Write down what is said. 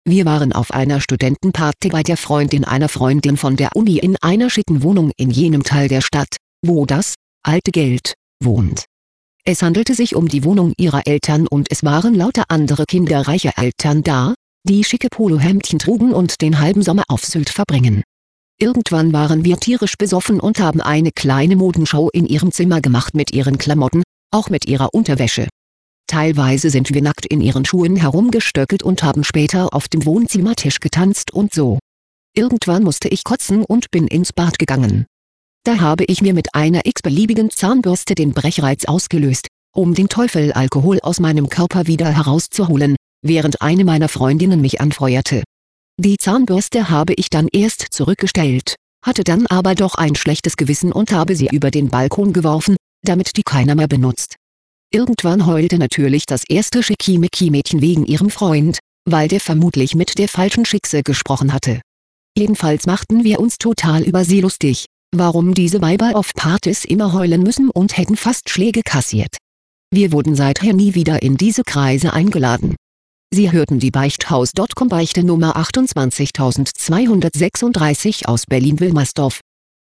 Wir waren auf einer Studentenparty bei der Freundin einer Freundin von der Uni in einer schicken Wohnung in jenem Teil der Stadt, wo das alte Geld wohnt. Es handelte sich um die Wohnung ihrer Eltern und es waren lauter andere Kinder reicher Eltern da, die schicke Polohemdchen trugen und den halben Sommer auf Sylt verbringen. Irgendwann waren wir tierisch besoffen und haben eine kleine Modenshow in ihrem Zimmer gemacht mit ihren Klamotten, auch mit ihrer Unterwäsche. Teilweise sind wir nackt in ihren Schuhen herumgestöckelt und haben später auf dem Wohnzimmertisch getanzt und so. Irgendwann musste ich kotzen und bin ins Bad gegangen. Da habe ich mir mit einer x-beliebigen Zahnbürste den Brechreiz ausgelöst, um den Teufel Alkohol aus meinem Körper wieder herauszuholen, während eine meiner Freundinnen mich anfeuerte. Die Zahnbürste habe ich dann erst zurückgestellt, hatte dann aber doch ein schlechtes Gewissen und habe sie über den Balkon geworfen, damit die keiner mehr benutzt. Irgendwann heulte natürlich das erste Schickimicki-Mädchen wegen ihrem Freund, weil der vermutlich mit der falschen Schickse gesprochen hatte. Jedenfalls machten wir uns total über sie lustig, warum diese Weiber auf Partys immer heulen müssen und hätten fast Schläge kassiert. Wir wurden seither nie wieder in diese Kreise eingeladen. Sie hörten die Beichthaus.com Beichte Nummer 28236 aus Berlin-Wilmersdorf.